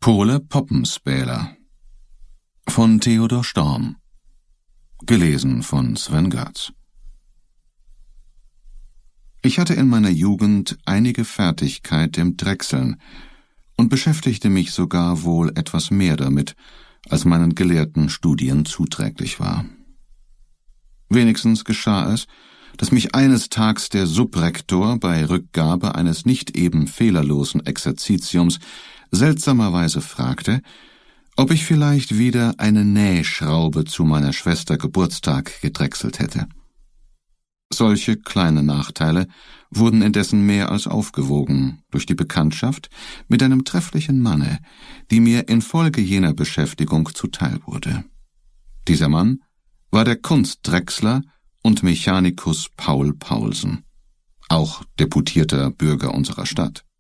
Pole Poppenspäler von Theodor Storm. Gelesen von Sven Götz. Ich hatte in meiner Jugend einige Fertigkeit im Drechseln und beschäftigte mich sogar wohl etwas mehr damit, als meinen gelehrten Studien zuträglich war. Wenigstens geschah es, dass mich eines Tags der Subrektor bei Rückgabe eines nicht eben fehlerlosen Exerzitiums seltsamerweise fragte, ob ich vielleicht wieder eine Nähschraube zu meiner Schwester Geburtstag gedrechselt hätte. Solche kleine Nachteile wurden indessen mehr als aufgewogen durch die Bekanntschaft mit einem trefflichen Manne, die mir infolge jener Beschäftigung zuteil wurde. Dieser Mann war der Kunstdrechsler und Mechanikus Paul Paulsen, auch deputierter Bürger unserer Stadt.